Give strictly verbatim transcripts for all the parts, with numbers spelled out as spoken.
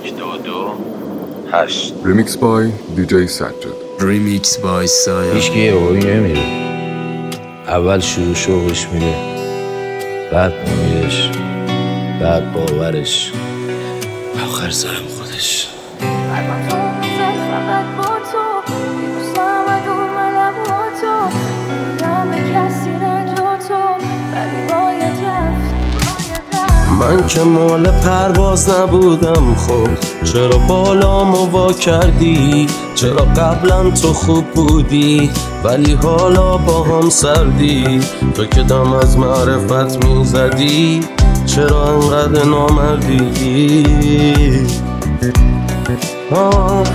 یک دو دو هشت. ریمیکس بای دی جی سجاد. ریمیکس بای سایه. هیچ که یه بایی نمیره. اول شروع شوقش میره، بعد امیدش، بعد باورش، آخر سرم خودش. من که مال پرواز نبودم، خب چرا بالامو وا کردی؟ چرا قبلا تو خوب بودی ولی حالا با هم سردی؟ تو که دم از معرفت میزدی، چرا انقدر نامردی؟ آه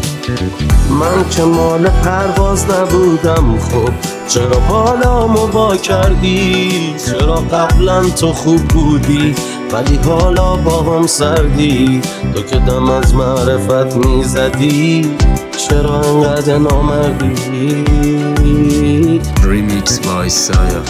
من که مال پرواز نبودم، خب چرا بالامو وا کردی؟ چرا قبلا تو خوب بودی ولی حالا با هم سردی؟ تو که دم از معرفت میزدی، چرا انقدر نامردی؟ ریمیکس بای سایه.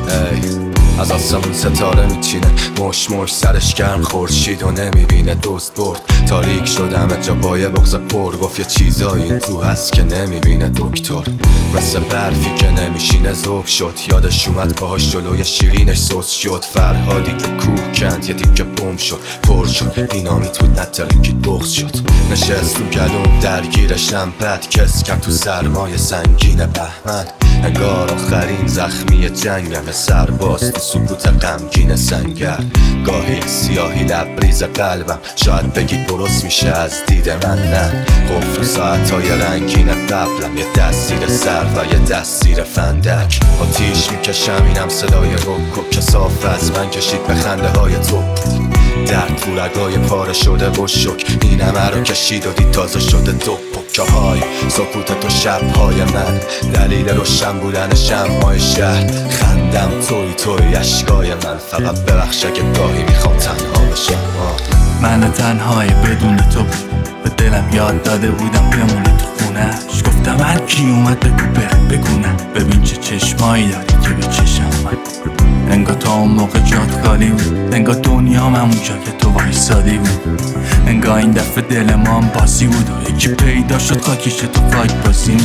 از آسمون ستاره میچینه، مش مش سرش گرم خورشید و نمیبینه. دوست برد تاریک شدم جا بایه بغز پر، گفت یه چیزایی تو هست که نمیبینه دکتر. مثل برفی که نمیشینه ذوب شد، یادش اومد پاهاش جلوی شیرینش سوس شد. فرهادی که کوه کند یه دیگه بوم شد، پر شد دینامیت بود نترکی بغز شد. نشست تو گلوم درگیرشم، بد کس کم تو سرمای سنگین بهمن. انگار آخرین زخمی جنگم، سرباز تو سکوت غمگین سنگر. گاهی سیاهی لبریز قلبم، شاید بگی درست میشه از دید من، نه. قفل ساعتهای رنگین قبلم، یه دست زیر سر و یه دست زیر فندک. آتیش میکشم اینم صدای روکو که صاف از من کشید به خنده های تو. در تو رگای پاره شده و شک، این همه رو کشید و دید تازه شده دو پکه های سکوت تو شبهای من. دلیل روشن بودن شمعای شهر، خندم توی توی اشکای من. فقط ببخش اگه گاهی میخوام تنها بشم. من تنهای بدون تو به دلم یاد داده بودم بمونه تو خونهش. گفتم هر کی اومد بگو برم بگونه، ببین چه چشمایی داری که به چشم من. انگار تا اون موقع جات خالی بود، انگار دنیام همونجا که تو وایسادی بود. انگار این دفعه دل ما هم باسی بود و یکی پیدا شد خاکیش تو خاک باسی.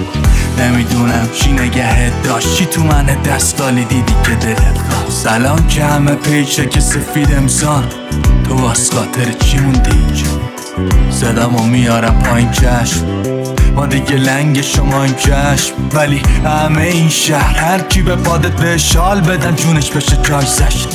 نمیدونم چی نگهت داشت، چی تو من دستالی دیدی که دلت خواست. الان که همه پیچه که سفید امسان، تو واس خاطر چی موندی اینجا؟ صدامو میارم پایین چشم، ما دیگه لنگ شما این چشم. ولی همه این شهر هر کی به پادت به شال بدن جونش بشه جایزش.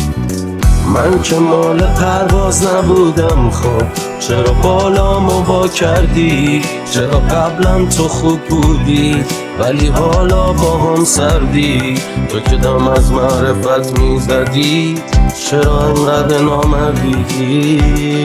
من که مال پرواز نبودم، خب چرا بالامو وا کردی؟ چرا قبلا تو خوب بودی ولی حالا با هم سردی؟ تو که دم از معرفت میزدی، چرا انقدر نامردی؟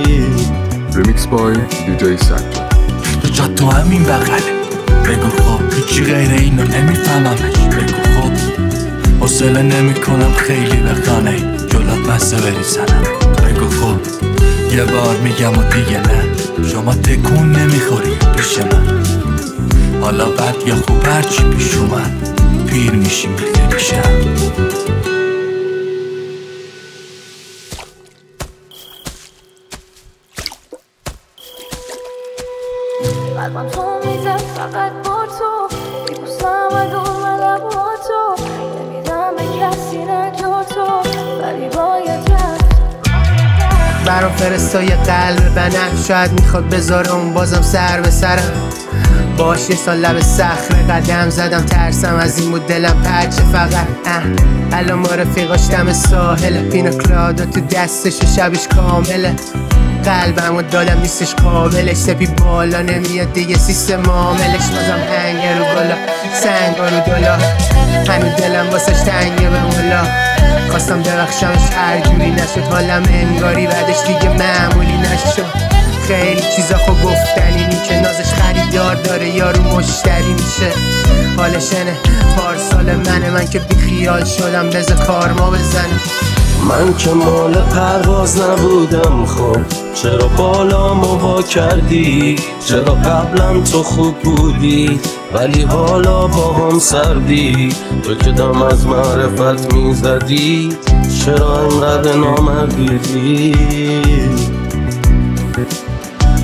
ریمیکس بای دی جی سجاد. تو جا تو همین بغله، بگو خب هیچی غیر اینو نمیفهممش. بگو خب حوصله نمی کنم خیلی بخانه جلات بسته بریزنم. بگو خب یه بار میگم و دیگه نه، شما تکون نمیخوری پیش من. حالا بد یا خوب هرچی پیش اومد، پیر میشیم خیلی شب. قلبم تو میزد فقط با تو، میبوسم و دور لب با تو. نمیدم به کسی نه جو تو، ولی باید رفت. برام فرستای قلب بنفش، شاید میخواد بذاره اون بازم سر به سرم. باش یه سال لب صخره قدم زدم، ترسم از این بود دلم پرچه فقط. اه الان ما رفیقاش دم ساحل، پیناکلادا تو دستش و شبش کامله. قلبمو دادم نیستش قابلش، سپی بالا نمیاد دیگه سیستم عاملش. بازم هنگه رو بالا سنگا رو دلا، هنو دلم واسش تنگه به مولا. خواستم ببخشمش هر جوری نشد، حالم انگاری بعدش دیگه معمولی نشد. خیلی چیزا خو گفتنی نی که نازش خریدار داره یارو مشتری میشه. حالشنه پارسال منه، من که بی خیال شدم بذار کارما بزنه. من که مال پرواز نبودم، خب چرا بالامو وا کردی؟ چرا قبلا تو خوب بودی ولی حالا با هم سردی؟ تو که دم از معرفت میزدی، چرا انقدر نامردی؟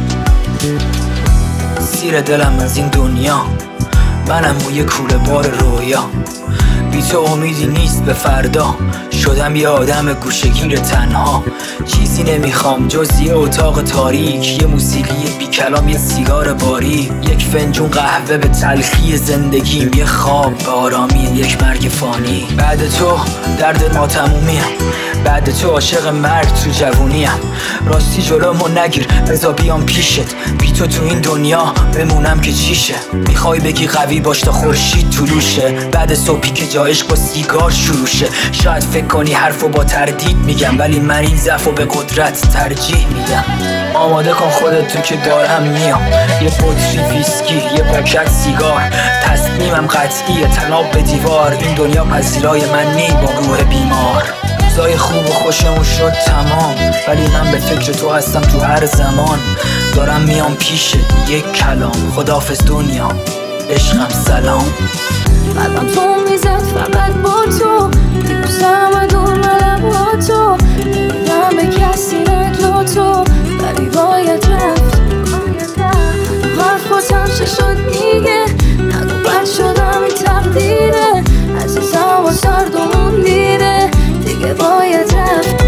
زیر دلم از این دنیا، منم موی کوله بار رویا. بی تو امیدی نیست به فردا، شدم یه آدم گوشه‌گیر تنها. چیزی نمیخوام جز یه اتاق تاریک، یه موسیقی بی کلام، یه سیگار باریک، یک فنجون قهوه به تلخی زندگیم، یه خواب به آرامی یک مرگ فانی. بعد تو درد ما تمومیم، بعد تو عاشق مرگ تو جوونیم. راستی جلومو نگیر بذار بیام پیشت، بی تو تو این دنیا بمونم که چیشه. میخوای بگی قوی باش تا خورشید طلوشه، بعد صبحی که جا عشق با سیگار شروع شه. شاید فکر کنی حرفو با تردید میگم، ولی من این ضعفو به قدرت ترجیح میدم. آماده کن خودت تو که دارم میام، یه بطری ویسکی، یه پاکت سیگار. تصمیمم قطعیه طلاق به دیوار، این دنیا پذیرای من نی با روح بیمار. روزای خوب و خوشمون شد تمام، ولی من به فکر تو هستم تو هر زمان. دارم میام پیشت یک کلام، خداحافظ دنیا عشقم سلام. قلبم تو میزد فقط با تو، دیروزم و دور ملم با تو. نمیدم به کسی نه جا تو، ولی باید رفت. حرف بازم چه شد دیگه، نگو بد شدم این تقدیره. عزیزم و سردمون دیره، دیگه باید رفت.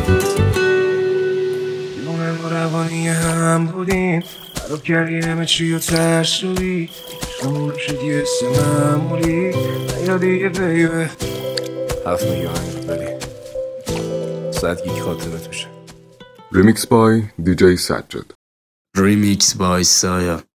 نونم و روانی هم بودیم، خراب کردی همه چی و ترس شدی. شمول شد یه اسم معمولی، یا دیگه بیبه هفت میگه هنگ ولی صد گیگ خاطرت میشه. Remix by دی جی سجاد. Remix by Saya.